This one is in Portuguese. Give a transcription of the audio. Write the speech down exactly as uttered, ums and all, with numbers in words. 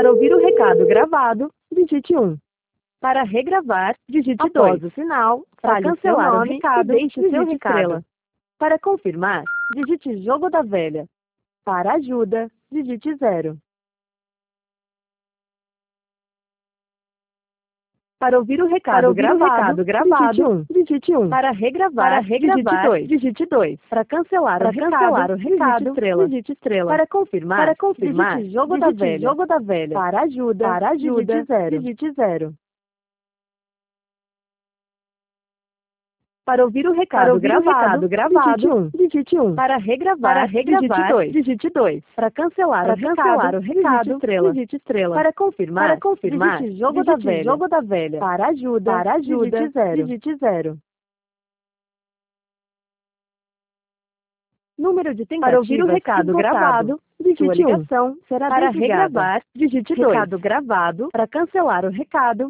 Para ouvir o recado gravado, digite um. Para regravar, digite dois. Após o sinal, para cancelar o recado, deixe seu recado. Para confirmar, digite jogo da velha. Para ajuda, digite zero. Para ouvir o recado, Para ouvir gravado, o recado gravado, digite um. Digite um. Para regravar, Para regravar, digite dois. Digite dois. Para cancelar, Para o, cancelar recado, o recado, digite estrela. Digite estrela. Para confirmar, Para confirmar, digite jogo digite da velha. Jogo da velha. Para ajuda, Para ajuda, digite zero. Digite zero. Para ouvir o recado, Para ouvir gravado, o recado gravado, digite um. Digite um. Para regravar, Para regravar, digite dois. Digite dois. Para cancelar, Para o, cancelar recado, o recado, digite estrela. Digite estrela. Para confirmar, Para confirmar, digite jogo digite da velha. Jogo da velha. Para ajuda, Para ajuda, digite zero. Digite zero. Número de tentativas. Para ouvir o recado esgotado. Gravado, digite um. Será para regravar, digite dois. Recado gravado. Para cancelar o recado,